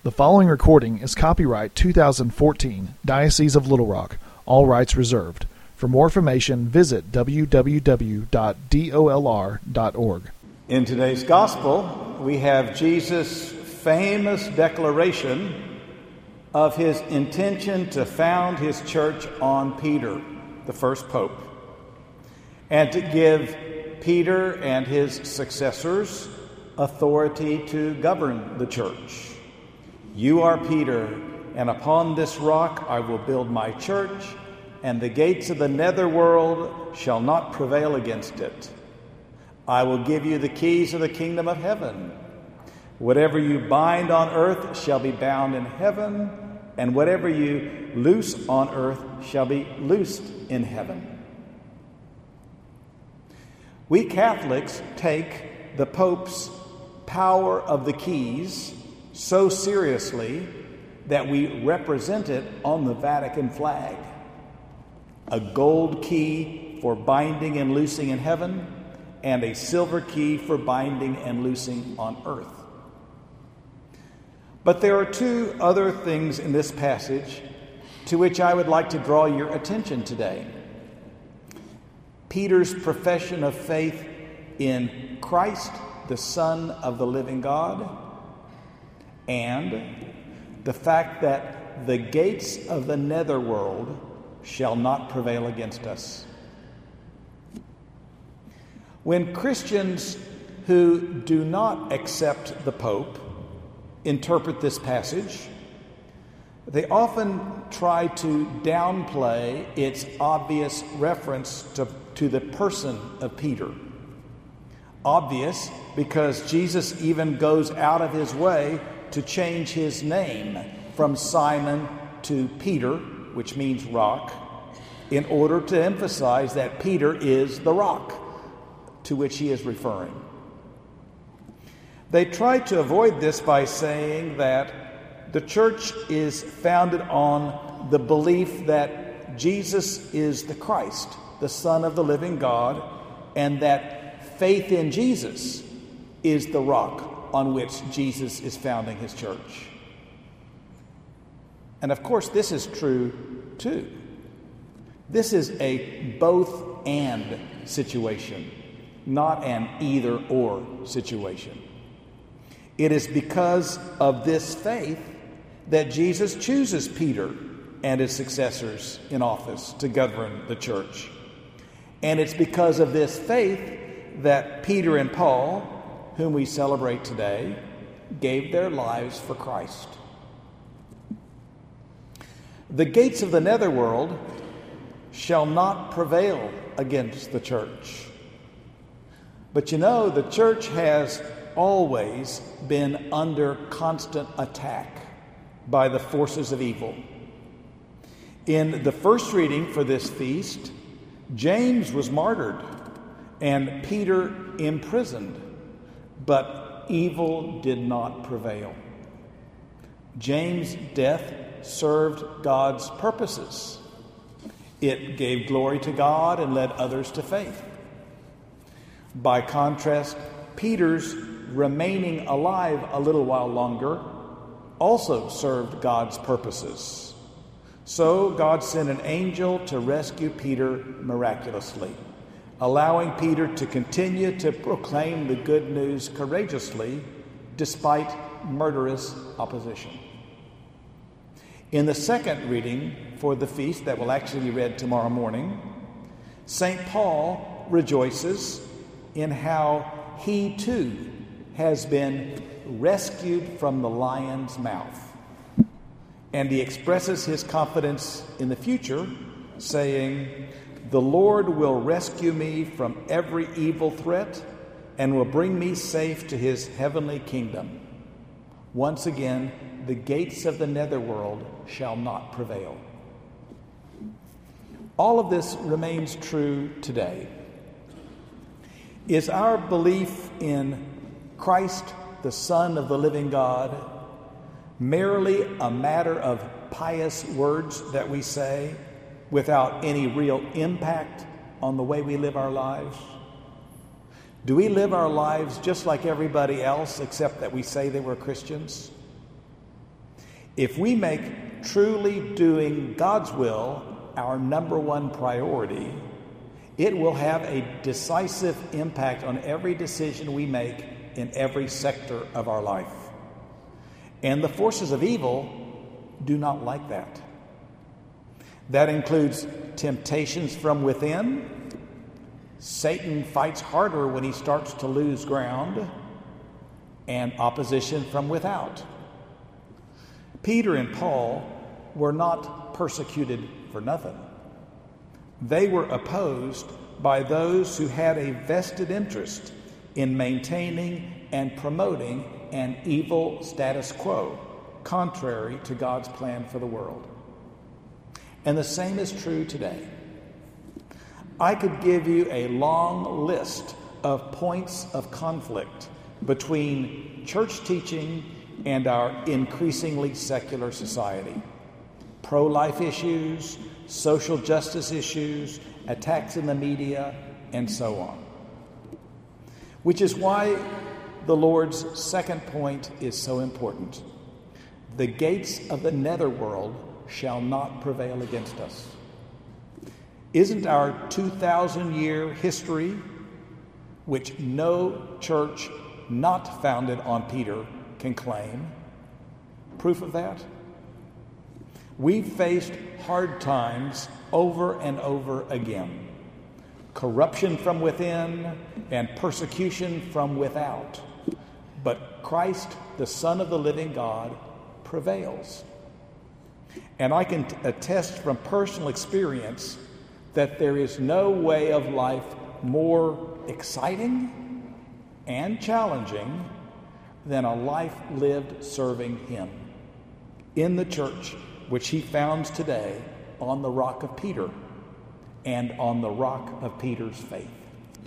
The following recording is copyright 2014, Diocese of Little Rock, all rights reserved. For more information, visit www.dolr.org. In today's Gospel, we have Jesus' famous declaration of his intention to found his church on Peter, the first pope, and to give Peter and his successors authority to govern the church. You are Peter, and upon this rock I will build my church, and the gates of the netherworld shall not prevail against it. I will give you the keys of the kingdom of heaven. Whatever you bind on earth shall be bound in heaven, and whatever you loose on earth shall be loosed in heaven. We Catholics take the Pope's power of the keys so seriously that we represent it on the Vatican flag. A gold key for binding and loosing in heaven, and a silver key for binding and loosing on earth. But there are two other things in this passage to which I would like to draw your attention today. Peter's profession of faith in Christ, the Son of the living God, and the fact that the gates of the netherworld shall not prevail against us. When Christians who do not accept the Pope interpret this passage, they often try to downplay its obvious reference to the person of Peter. Obvious because Jesus even goes out of his way to change his name from Simon to Peter, which means rock, in order to emphasize that Peter is the rock to which he is referring. They try to avoid this by saying that the church is founded on the belief that Jesus is the Christ, the Son of the living God, and that faith in Jesus is the rock on which Jesus is founding his church. And of course, this is true too. This is a both and situation, not an either or situation. It is because of this faith that Jesus chooses Peter and his successors in office to govern the church. And it's because of this faith that Peter and Paul, whom we celebrate today, gave their lives for Christ. The gates of the netherworld shall not prevail against the church. But you know, the church has always been under constant attack by the forces of evil. In the first reading for this feast, James was martyred and Peter imprisoned, but evil did not prevail. James' death served God's purposes. It gave glory to God and led others to faith. By contrast, Peter's remaining alive a little while longer also served God's purposes. So God sent an angel to rescue Peter miraculously, allowing Peter to continue to proclaim the good news courageously despite murderous opposition. In the second reading for the feast that will actually be read tomorrow morning, St. Paul rejoices in how he too has been rescued from the lion's mouth. And he expresses his confidence in the future, saying, "The Lord will rescue me from every evil threat and will bring me safe to his heavenly kingdom. Once again, the gates of the netherworld shall not prevail." All of this remains true today. Is our belief in Christ, the Son of the living God, merely a matter of pious words that we say without any real impact on the way we live our lives? Do we live our lives just like everybody else except that we say that we're Christians? If we make truly doing God's will our number one priority, it will have a decisive impact on every decision we make in every sector of our life. And the forces of evil do not like that. That includes temptations from within. Satan fights harder when he starts to lose ground, and opposition from without. Peter and Paul were not persecuted for nothing. They were opposed by those who had a vested interest in maintaining and promoting an evil status quo, contrary to God's plan for the world. And the same is true today. I could give you a long list of points of conflict between church teaching and our increasingly secular society. Pro-life issues, social justice issues, attacks in the media, and so on. Which is why the Lord's second point is so important. The gates of the netherworld shall not prevail against us. Isn't our 2,000-year history, which no church not founded on Peter can claim, proof of that? We've faced hard times over and over again. Corruption from within and persecution from without. But Christ, the Son of the living God, prevails. And I can attest from personal experience that there is no way of life more exciting and challenging than a life lived serving Him in the church which He founds today on the rock of Peter and on the rock of Peter's faith.